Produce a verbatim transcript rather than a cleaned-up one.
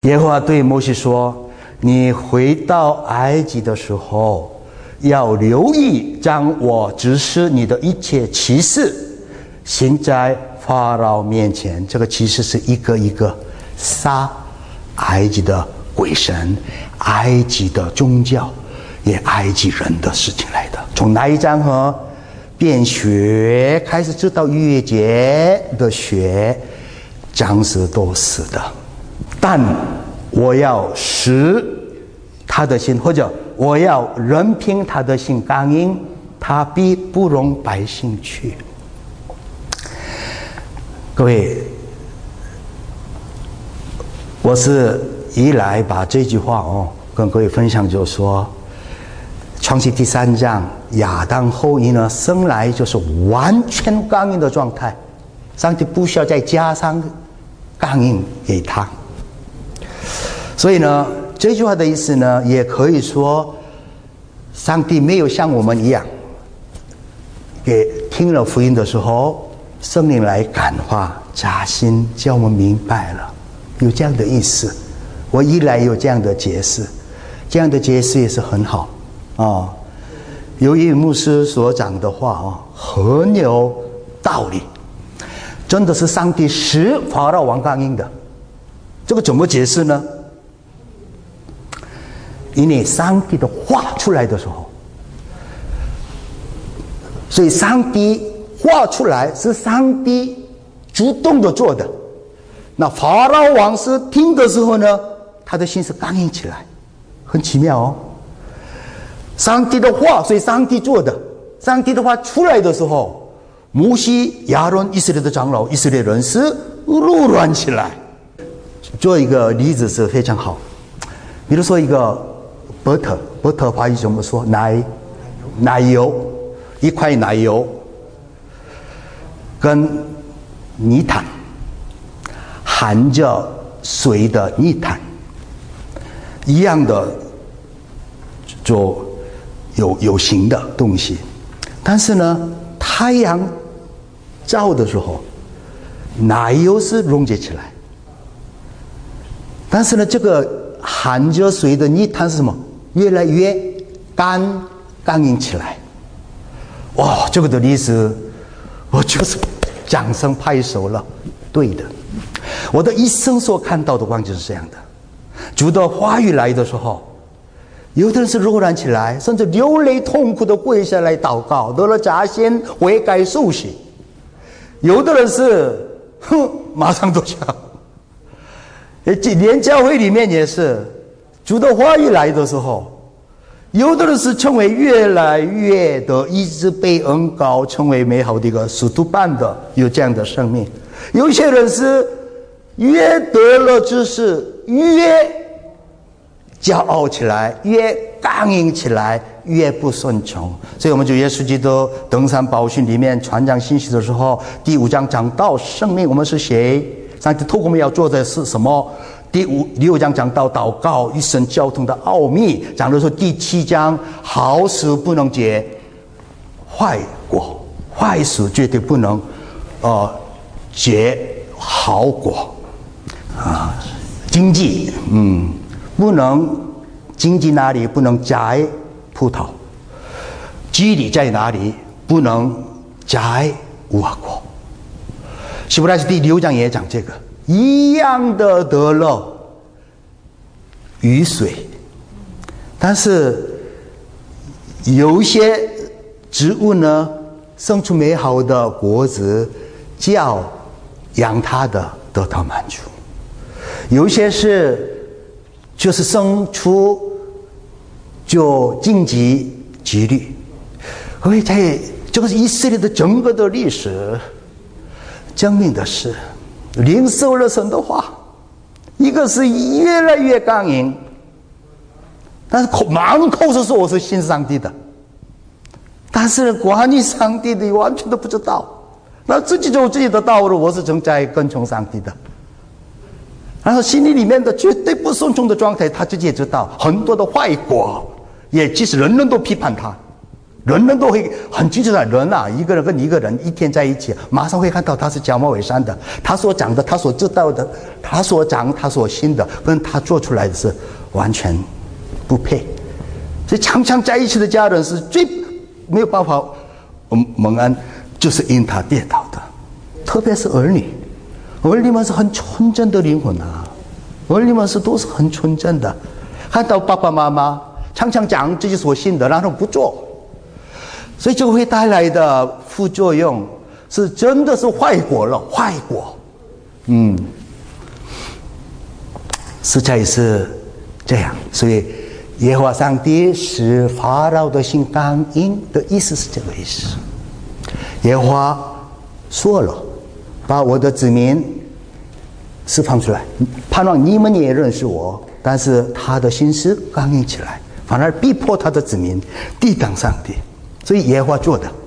耶和华对摩西说：你回到埃及的时候，要留意将我指示你的一切奇事行在法老面前。这个奇事是一个一个杀埃及的鬼神、埃及的宗教，也埃及人的事情来的。从那一章和变血开始，直到逾越节的血，将士都死的。但我要使他的心，或者我要任凭他的心刚硬，他必不容百姓去。各位，我是一来把这句话哦跟各位分享，就是说创世第三章亚当后裔呢生来就是完全刚硬的状态，上帝不需要再加上刚硬给他。所以呢，这句话的意思呢，也可以说，上帝没有像我们一样，给听了福音的时候，圣灵来感化、扎心，叫我们明白了，有这样的意思。我一来有这样的解释，这样的解释也是很好啊、哦。由于牧师所讲的话啊、哦，很有道理，真的是上帝使法老王刚硬的。这个怎么解释呢？因为上帝的话出来的时候，所以上帝话出来是上帝主动的做的。那法老王是听的时候呢，他的心是刚硬起来，很奇妙哦。上帝的话，所以上帝做的。上帝的话出来的时候，摩西、亚伦、以色列的长老、以色列人是怒乱起来。做一个例子是非常好，比如说一个butter butter 华语怎么说？奶奶油，一块奶油跟泥潭，含着水的泥潭一样的，就有有形的东西。但是呢，太阳照的时候，奶油是溶解起来。但是呢，这个含着水的泥潭是什么？越来越干刚硬起来。哇，这个的例子，我就是掌声拍手了。对的，我的一生所看到的光景是这样的。主的话语来的时候，有的人是柔软起来，甚至流泪痛苦的跪下来祷告，得了扎心悔改受洗；有的人是哼，马上都想。连教会里面也是，主的话语来的时候，有的人是成为越来越的一直被恩膏，成为美好的一个使徒般的有这样的生命。有些人是越得了知识，越骄傲起来，越刚硬起来，越不顺从。所以我们就耶稣基督登山宝训里面传讲信息的时候，第五章讲到生命，我们是谁？上帝透过我们要做的是什么？第五六章讲到祷告一生交通的奥秘，讲的说第七章好事不能结坏果，坏事绝对不能呃结好果啊。经济嗯不能经济哪里不能摘葡萄，基理在哪里不能摘无花果。希伯来书第六章也讲这个，一样的得了雨水，但是有一些植物呢生出美好的果子，叫养它的得到满足；有一些是就是生出就荆棘棘绿。所以在这个是以色列的整个的历史证明的是，领受了神的话，一个是越来越刚硬，但是口满口是说我是信上帝的，但是关于上帝的完全都不知道，那自己走自己的道路，我是正在跟从上帝的。然后心里里面的绝对不顺从的状态，他自己也知道很多的坏果，也即使人人都批判他， 人人都会很清楚的，人啊，一个人跟一个人一天在一起，马上会看到他是假冒伪善的，他所讲的，他所知道的，他所讲，他所信的，跟他做出来的是完全不配。所以常常在一起的家人是最没有办法蒙恩，就是因他跌倒的。特别是儿女，儿女们是很纯真的灵魂啊，儿女们是都是很纯真的，看到爸爸妈妈常常讲自己所信的，然后不做。所以就会带来的副作用是真的是坏果了，坏果。嗯，实在是这样。所以耶和华上帝使法老的心刚硬的意思是这个意思。耶和华说了，把我的子民释放出来，盼望你们也认识我，但是他的心思刚硬起来，反而逼迫他的子民抵挡上帝。所以耶和华做的